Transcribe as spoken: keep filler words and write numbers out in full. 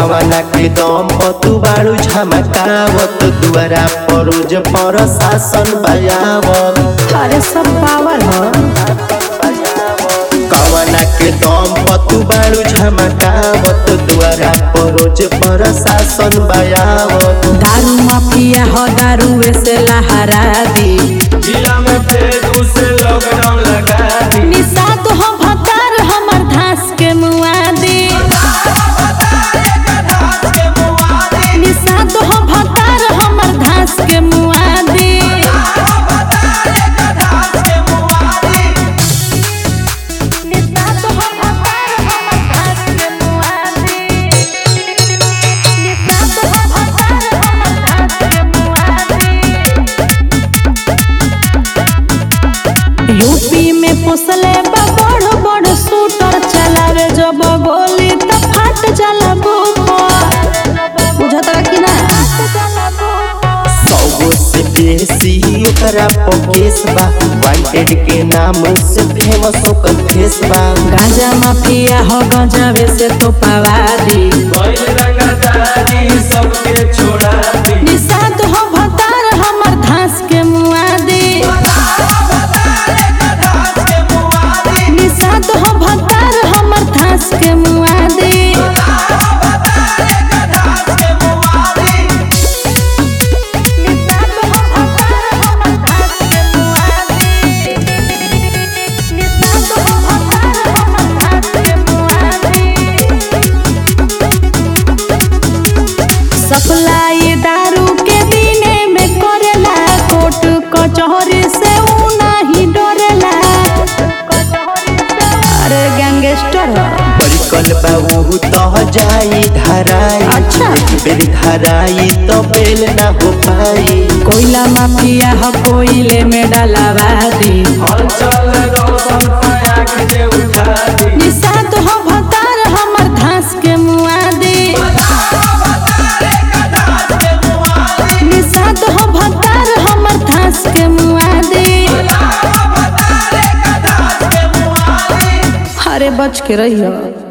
कवना के दम पर तू बारू झमकावत दुआरा पर रोज पर शासन बजावत। अरे सब पावर हो। कवना के दम पर तू बारू झमकावत दुआरा पर रोज पर शासन बजावत। दारू माफिया हो दारू से लहरा दी जिला में फिर उसे लॉकडाउन लगा दी। निषाद हो भतार हमर धास के मुआ दी। निषाद हो भतार हमर धास के मुआ दी। निषाद हो भतार हमर धास के मुआ दी। निषाद हो भतार हमर धास के मुआ दी। यूपी में पोसले बा बड़ बड़ शूटर चलावे जब गोली त फाट जाला बुपर। बुझता कि ना? सौ से बेसी ओकरा पकेस बा वांटेड के नाम से फेमस ओकर फेस बा। गांजा माफिया हो गंजावे से तो पवा दी। सबके छोड़ा दी। निषाद हो भतार हमर धास के मुआ दी। निषाद हो भतार हमर धास के मुआ दी। सप्लाई दारू के दिने में करेला कोर्ट कचहरी से ऊ नहीं डरेला। अरे गैंगस्टर हो। बड़कल बाबू तो जाई धराई। अच्छा। बेल धराई तो बेल ना हो पाई। कोयला माफिया हो कोयले में डलावा दी। निषाद हो भतार हमर धास के मुआ दी। निषाद हो भतार हमर धास के मुआ दी। अरे बच के रहियो।